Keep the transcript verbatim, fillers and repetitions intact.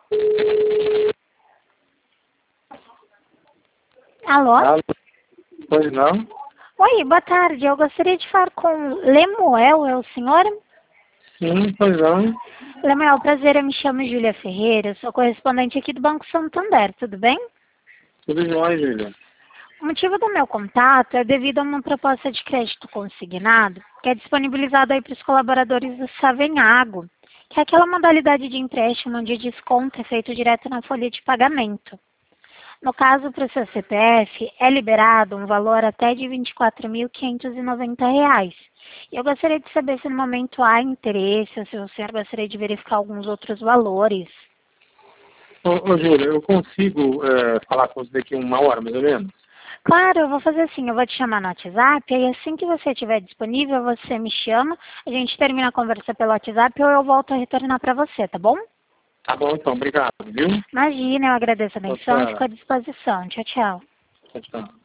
Alô? Alô? Pois não? Oi, boa tarde. Eu gostaria de falar com Lemuel, é o senhor? Sim, pois não. Lemuel, prazer, eu me chamo Júlia Ferreira, eu sou correspondente aqui do Banco Santander, tudo bem? Tudo jóia, Júlia. O motivo do meu contato é devido a uma proposta de crédito consignado que é disponibilizada aí para os colaboradores do Savenhago, que é aquela modalidade de empréstimo onde o desconto é feito direto na folha de pagamento. No caso, para o seu C P F, é liberado um valor até de vinte e quatro mil quinhentos e noventa reais. E eu gostaria de saber se no momento há interesse, ou se o senhor gostaria de verificar alguns outros valores. Ô, ô Júlia, eu consigo é, falar com você daqui uma hora, mais ou menos? Claro, eu vou fazer assim, eu vou te chamar no WhatsApp, aí assim que você estiver disponível, você me chama, a gente termina a conversa pelo WhatsApp ou eu volto a retornar para você, tá bom? Tá bom, então. Obrigado, viu? Imagina, eu agradeço a Tchau, atenção e fico tchau. à disposição. Tchau, tchau. Tchau, tchau.